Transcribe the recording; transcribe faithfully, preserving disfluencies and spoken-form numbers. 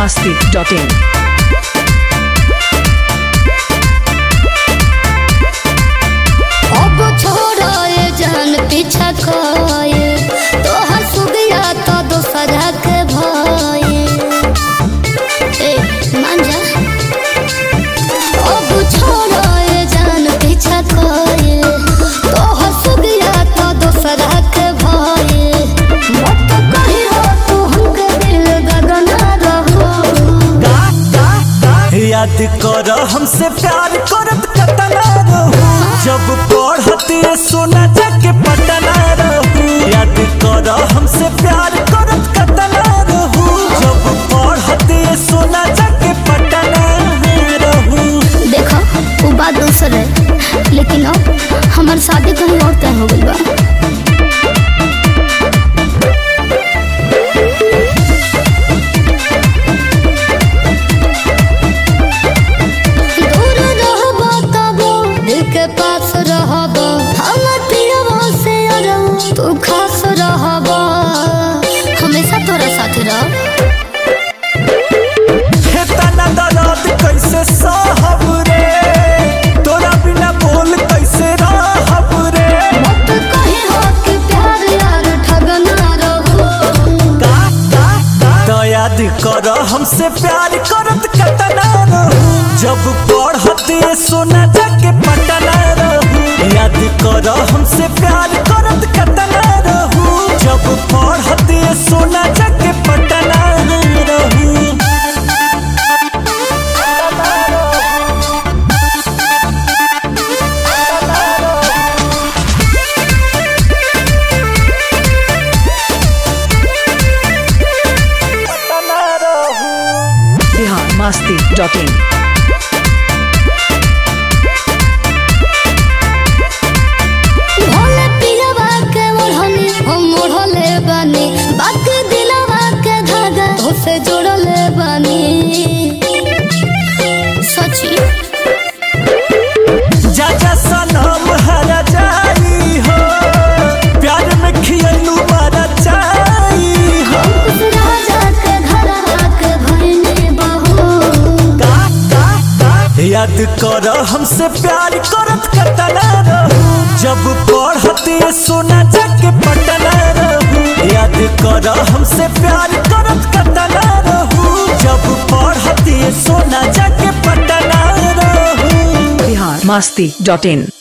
masti dot in. अब छोड़ो ये जान पीछा खोए तो हंस गया तो दूसरा के भोए ए मान जा। अब छोड़ो ये जान पीछा खोए तो हंस गया तो दूसरा के भोए मत कही हो तू हमके दिल गगना रहो। याद कर हमसे प्यार करत कतना रहू जब पढ़ते सोना जाके पटना रहू। याद कर हमसे प्यार करत कतना रहू जब पढ़ते सोना जाके पटना रहू। देखो वो बात दूसर है लेकिन अब हमार शादी कहीं और तय हो गई बा। दूर रहबो तबो दिल के पास रहबो हमर पियवा से अरऊ तू खास रहबो हमेशा तोरा साथ रह। हेतना दर्द कैसे सहब रे तोरा बिना बोल कैसे रहब रे। मत कही हो कि प्यार यार ठगना रहो। तो याद कर हमसे प्यार करत कतना रहू जब पढ़ते सोना जाके पटना रहू। याद कर हमसे प्यार करत कतना रहू जब पढ़ते सोना जाके पटना रहू। Bihar masti dot in. Bhole पिलवा के ओढ़नी हम ओढ़ले बानी बाकी दिलवा के धागा तोसे जोड़ले बानी सची। जा जा सनम हरा जाई हो प्यार में खियलू मारा जाई हो। उस राजा के घर आके भरने बहो। याद कर हमसे प्यार करत कतना रहू जब पढ़ते सोना जाके पटना रहू। याद कर हमसे प्यार करत कतना रहू जब पढ़ते सोना जाके पटना रहू। Bihar masti dot in.